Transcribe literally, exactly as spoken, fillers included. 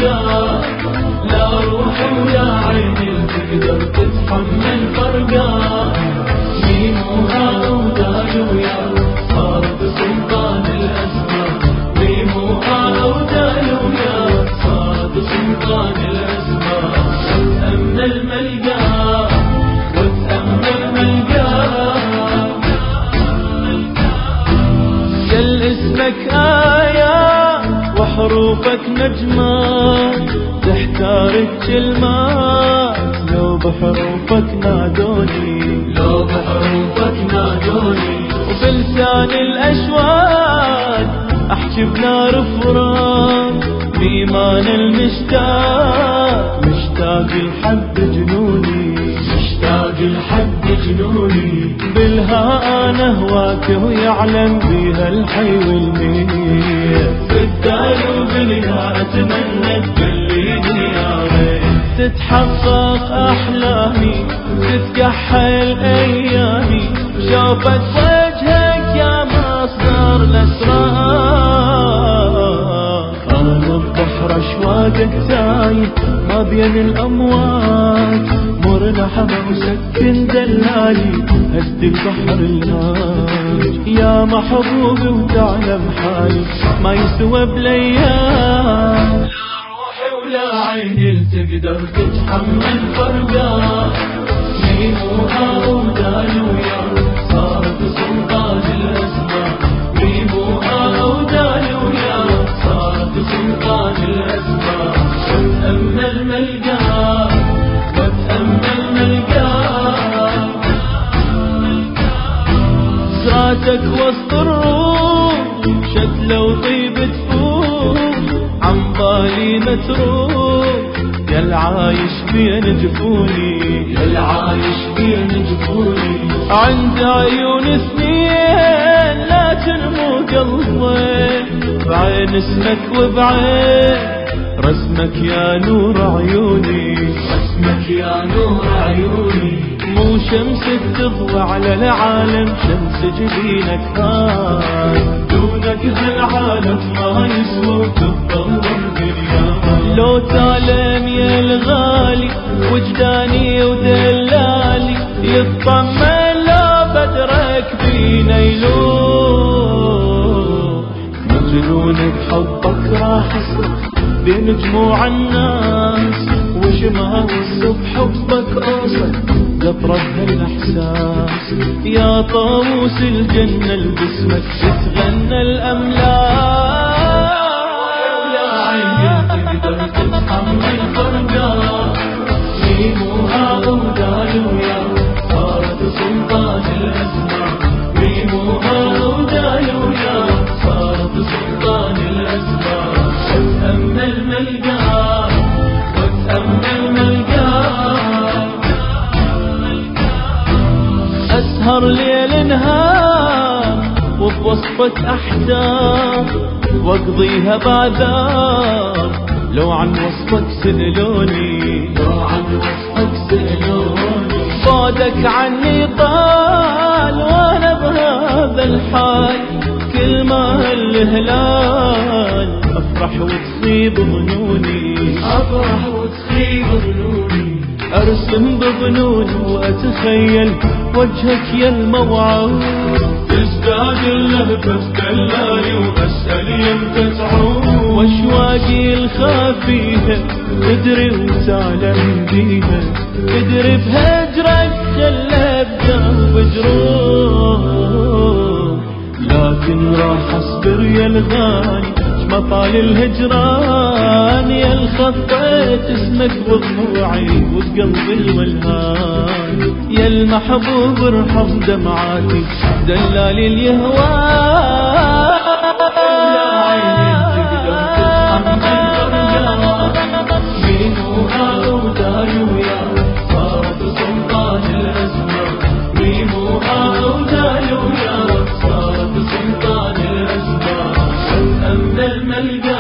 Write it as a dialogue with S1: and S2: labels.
S1: الملقى، لا روحي ولا عيني تقدر تتحمل فرقا. ميموها ودال ويا صارت سلطان الأسماء، ميموها ودال ويا صارت سلطان الأسماء. وتأمن الملقى وتأمن الملقى، كل اسمك آية وحروفك نجمات، تحتار الكلمات لو بحروفك نادوني، لو بحروفك نادوني. وبلسان الأشواق أحكي بنار فراق، بإيمان المشتاق مشتاق لحد جنوني، مشتاق لحد جنوني. بالها أنا هواك ويعلم بيها الحي والميت، بالدار وبالها أتمنى تبليني يا ريت. تتحقق أحلامي تتكحل أيامي، شوفت وجهك يا مصدر الأسرار. أنا ببحر أشواقك تايه ما بين الأمواج، مرنا حما وسكن دلالي هد البحر الهاج. يا محبوبي وتعلم حالي ما يسوى بليال، لا روحي ولا عيني تقدر تتحمل فرقا. ميموها ودال ويا صارت سلطان الأسماء، ميموها ودال ويا صارت سلطان الأسماء. وتأمن الملقى وتأمن الملقى، ذاتك وسط الروح شكله وطيبة فوق، عن بالي متروك يا العايش بين جفوني، يا العايش بين جفوني. عند عيون اثنين لا تنمو قلبي، بعين اسمك وبعين رسمك يا نور عيوني، رسمك يا نور عيوني. مو شمسك تضوى على العالم، شمس جبينك هاي، دونك هالعالم ما يسوى تتطور دنيا. لو تعلم يا الغالي وجداني ودلالي، يطمن لو بدرك بينا يلوح. مجنونك حبك راح اسرق بين جموع الناس، وشمها الصبح حبك اوصل قطرة هالاحساس. يا طاووس الجنة باسمك تتغنى الاملاك، يا عيني تقدر تتحمل فرقا. ميموها ودال ويا صارت سلطان الاسماء، ميموها ودال ويا صارت سلطان الاسماء. وتأمن الملقى وتأمن الملقى، أسهر ليل نهار وبوصفك أحزان، واقضيها بعذار لو عن وصفك سألوني، لو عن وصفك سألوني. بعدك عني طال وانا بهذا الحال، كل ما الهلال افرح وتصيب ظنوني، افرح وتصيب ظنوني. ارسم بظنوني واتخيل وجهك يا الموعود، تزداد اللهفة تدلالي واسأل يمتى تعود. واشواقي الخافيها تدري وتعلم بيها، تدري بهجرك خلى بقلب جروح. لكن راح اصبر يا الغالي مطال الهجران، يا الخطيت اسمك بضلوعي وبقلبي الولهان. يا المحبوب ارحم دمعاتي دلالي اليهوان، يا عيني تقدر تتحمل فرقا. ميموها ودال ويا صارت سلطان الأسماء، ميموها ودال ويا صارت سلطان الأسماء. وتأمن الملقى